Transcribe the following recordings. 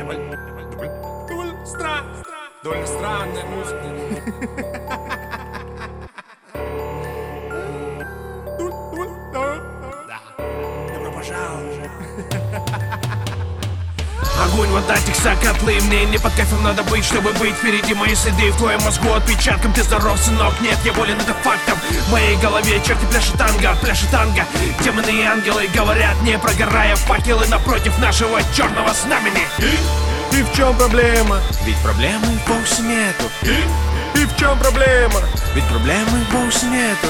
Довольно странная музыка. Добро пожаловать. Огонь, вода, текста, котлы. Мне не под кайфом надо быть, чтобы быть. Впереди мои следы в твоем мозгу отпечатком. Ты здоров, сынок, нет, я болен, это фактом. В моей голове черти пляшет танго. Демоны и ангелы говорят, не прогорая факелы напротив нашего черного знамени. И в чем проблема? Ведь проблемы вовсе нету. И в чем проблема? Ведь проблемы вовсе нету.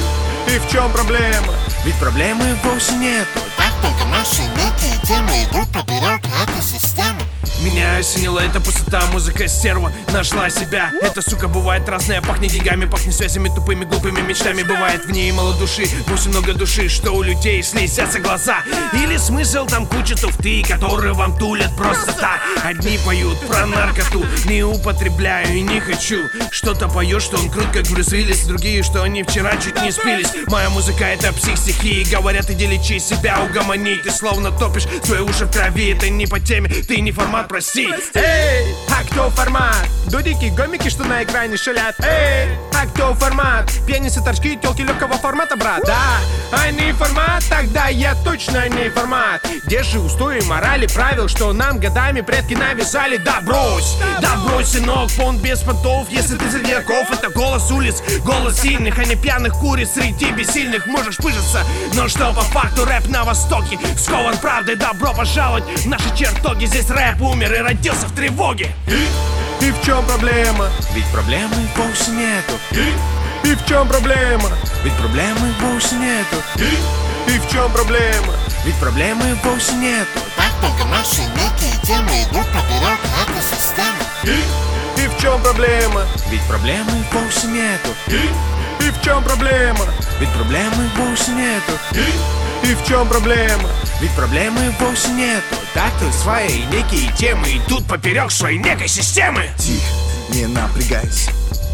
И в чем проблема? Ведь проблемы вовсе нету. Так только наши некие темы идут поперек этой системы. Меня осенила эта пустота, музыка стерва нашла себя. Эта сука бывает разная, пахнет деньгами, пахнет связями, тупыми, глупыми мечтами. Бывает в ней мало души, вовсе много души, что у людей слезятся глаза. Или смысл там куча туфты, которые вам тулят просто так. Одни поют про наркоту, не употребляю и не хочу. Что-то поет, что он крут, как Брюс Уиллис. Другие, что они вчера чуть не спились. Моя музыка это псих-стихии, говорят, иди лечи себя, угомони. Ты словно топишь свои уши в траве. Это не по теме, ты не формат, прости. Эй, а кто формат? Дудики, гомики, что на экране шалят. Эй, а кто формат? Пенисы, торчки, телки легкого формата, брат. Да, а не формат, тогда я точно не формат. Где же устои морали, правил, что нам годами предки навязали? Да брось, сынок, фон без понтов. Если ты среди оков, это голос улиц, голос сильных, а не пьяных куриц. Среди бессильных можешь пыжиться, но что по факту рэп на востоке скован правдой. Добро пожаловать в наши чертоги. Здесь рэп умер и родился в тревоге. И в чем проблема? Ведь проблемы вовсе нету. И в чем проблема? Ведь проблемы вовсе нету. И в чем проблема? Ведь проблемы вовсе нету. Так только наши некие темы идут поперек этой системы. И в чем проблема? Ведь проблемы вовсе нету. И в чем проблема? Ведь проблемы вовсе нету. И в чем проблема? Ведь проблемы вовсе нету. Так тут свои некие темы идут поперек своей некой системы. Тихо, не напрягайся.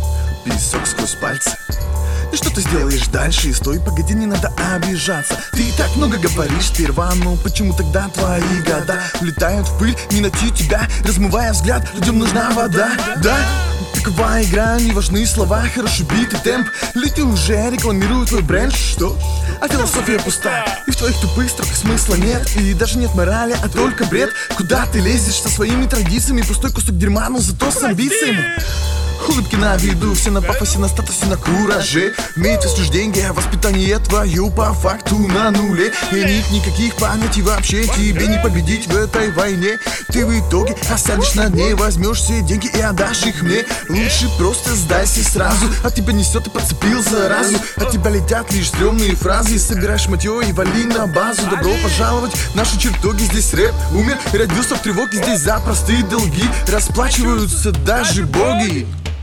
Песок сквозь пальцы. И что ты сделаешь дальше? И стой, погоди, не надо обижаться. Ты так много говоришь сперва, но почему тогда твои года улетают в пыль, не найти тебя, размывая взгляд? Людям нужна вода, да? Такова игра, не важны слова, хороший бит и темп. Или ты уже рекламируют твой бренд, что? А философия пуста, и в твоих тупых строках смысла нет. И даже нет морали, а только бред. Куда ты лезешь со своими традициями? Пустой кусок дерьма, но зато с амбициями. Улыбки на виду, все на пафосе, на статусе, на кураже. Имеют лишь деньги, а воспитание твое по факту на нуле. И нет никаких памяти вообще, тебе не победить в этой войне. Ты в итоге останешь на дне, возьмешь все деньги и отдашь их мне. Лучше просто сдайся сразу, от тебя несет и подцепил заразу. От тебя летят лишь стрёмные фразы, собираешь матьё и вали на базу. Добро пожаловать в наши чертоги, здесь рэп умер и родился в тревоге. Здесь за простые долги расплачиваются даже боги.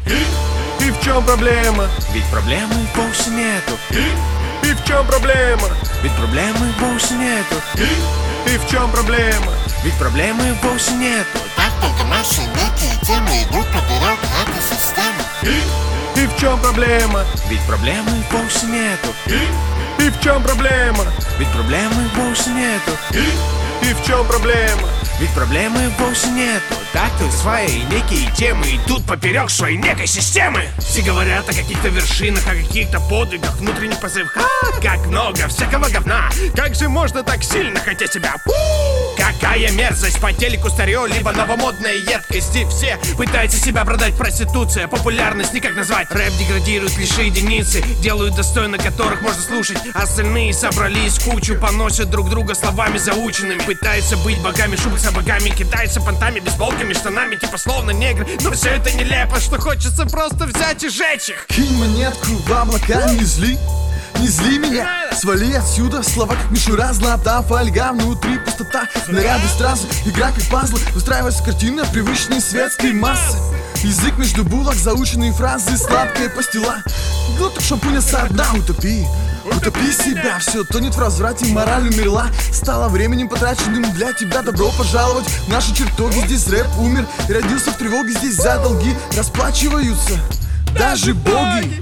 И в чем проблема? Ведь проблемы вовсе нету. И в чем проблема? Ведь проблемы вовсе нету. И в чем проблема? Ведь проблемы вовсе нету. Так только наши некие темы идут поперек этой системы. И в чем проблема? Ведь проблемы вовсе нету. И в чем проблема? Ведь проблемы вовсе нету. И в чем проблема? Ведь проблемы вовсе нету. Так тут свои некие темы идут поперек своей некой системы. Все говорят о каких-то вершинах, о каких-то подвигах, внутренних позывах. Как много всякого говна. Как же можно так сильно хотеть себя? Какая мерзость, по телеку старье, либо новомодная едкость. И все пытаются себя продать, проституция, популярность никак назвать. Рэп деградирует лишь единицы, делают достойно которых можно слушать. Остальные собрались кучу, поносят друг друга словами заученными. Пытаются быть богами, шубы богами, кидаются понтами, бейсболками, штанами, типа словно негры. Но все это нелепо, что хочется просто взять и жечь их. Кинь монетку в облака, не зли меня, свали отсюда. Слова как мишура, золота фольга, внутри пустота, наряды стразы, игра как пазлы. Выстраивается картина привычной светской массы. Язык между булок, заученные фразы, сладкая пастила. Глоток шампуня со дна утопии. Утопи себя, все тонет в разврате, мораль умерла. Стало временем потраченным для тебя. Добро пожаловать в наши чертоги. Здесь рэп умер и родился в тревоге. Здесь за долги расплачиваются даже боги.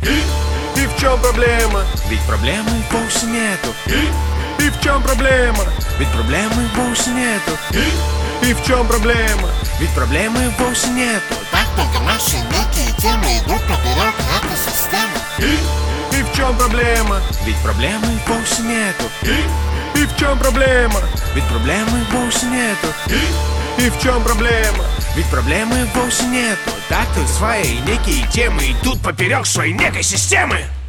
И в чем проблема? Ведь проблемы вовсе нету. И в чем проблема? Ведь проблемы вовсе нету. И в чем проблема? Ведь проблемы вовсе нету. Так только наши некие темы идут поперек экосистемы. И в чем проблема? Ведь проблемы вовсе нету. И в чем проблема? Ведь проблемы вовсе нету. И в чем проблема? Ведь проблемы вовсе нету. Так тут свои некие темы идут поперек своей некой системы.